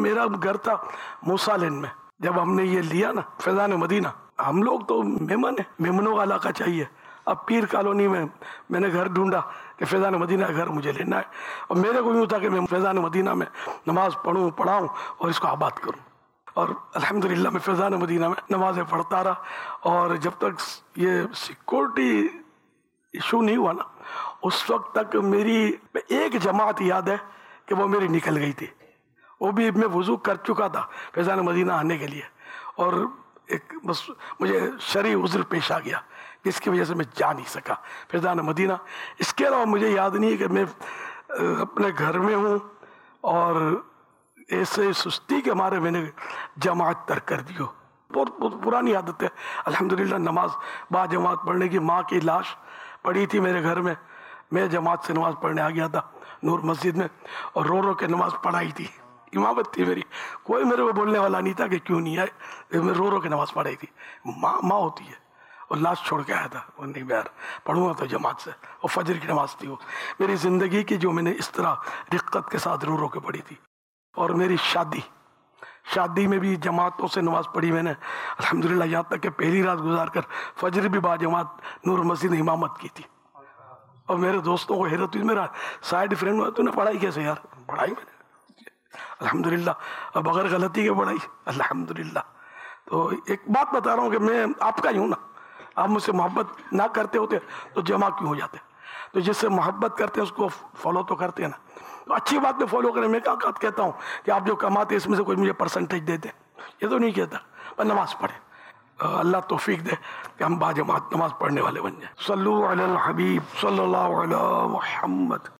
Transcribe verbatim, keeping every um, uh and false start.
میرا گھر تھا موسیٰ لین میں. جب ہم نے یہ لیا نا فیضان مدینہ، ہم لوگ تو مہمان ہیں، مہمانوں کا علاقہ چاہیے. اب پیر کالونی میں میں نے گھر ڈھونڈا کہ فیضان مدینہ گھر مجھے لینا ہے، اور میرے کو یوں تھا کہ میں فیضان مدینہ میں نماز پڑھوں پڑھاؤں اور اس کو آباد کروں. اور الحمدللہ میں فیضان مدینہ میں نمازیں پڑھتا رہا. اور جب تک یہ سیکورٹی ایشو نہیں ہوا نا، اس وقت تک میری ایک جماعت یاد ہے کہ وہ میری نکل گئی تھی. وہ بھی میں وضو کر چکا تھا فیضان مدینہ آنے کے لیے، اور ایک بس مجھے شرعی عذر پیش آ گیا جس کی وجہ سے میں جا نہیں سکا فیضان مدینہ. اس کے علاوہ مجھے یاد نہیں ہے کہ میں اپنے گھر میں ہوں اور ایسے سستی کے مارے میں نے جماعت ترک کر دی ہو. بہت بہت پرانی عادت ہے الحمدللہ نماز با جماعت پڑھنے کی. ماں کی لاش پڑی تھی میرے گھر میں، میں جماعت سے نماز پڑھنے آ گیا تھا نور مسجد میں، اور رو رو کے نماز پڑھائی تھی. امامت تھی میری، کوئی میرے کو بولنے والا نہیں تھا کہ کیوں نہیں آئے. میں رو رو کے نماز پڑھائی تھی. ماں ماں ہوتی ہے، اور لاش چھوڑ کے آیا تھا. وہ نہیں یار پڑھوں گا تو جماعت سے. اور فجر کی نماز تھی وہ میری زندگی کی جو میں نے اس طرح رقت کے ساتھ رو رو کے پڑھی تھی. اور میری شادی شادی میں بھی جماعتوں سے نماز پڑھی میں نے الحمدللہ، یہاں تک کہ پہلی رات گزار کر فجر بھی با جماعت نور مسجد نے امامت کی تھی. اور میرے دوستوں کو حیرت ہوئی، میرا سائڈ فرینڈ ہوا، تو نے پڑھائی کیسے یار؟ پڑھائی میں نے الحمدللہ بغیر غلطی کے پڑھائی الحمدللہ. تو ایک بات بتا رہا ہوں کہ میں آپ کا ہی ہوں نا. آپ مجھ سے محبت نہ کرتے ہوتے تو جمع کیوں ہو جاتے؟ تو جس سے محبت کرتے ہیں اس کو فالو تو کرتے ہیں نا. تو اچھی بات میں فالو کریں. میں کیا کہتا ہوں کہ آپ جو کماتے اس میں سے کوئی مجھے پرسنٹیج دیتے، یہ تو نہیں کہتا. پر نماز پڑھیں، اللہ توفیق دے کہ ہم با جماعت نماز پڑھنے والے بن جائیں. صلو علی الحبیب صلی اللہ علی محمد.